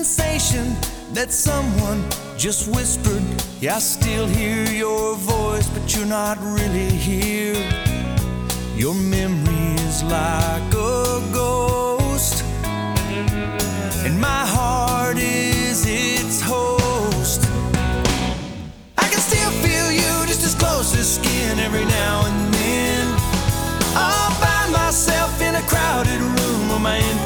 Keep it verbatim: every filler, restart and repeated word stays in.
sensation that someone just whispered. Yeah, I still hear your voice, but you're not really here. Your memory is like a ghost, and my heart is its host. I can still feel you just as close as skin every now and then. All by myself,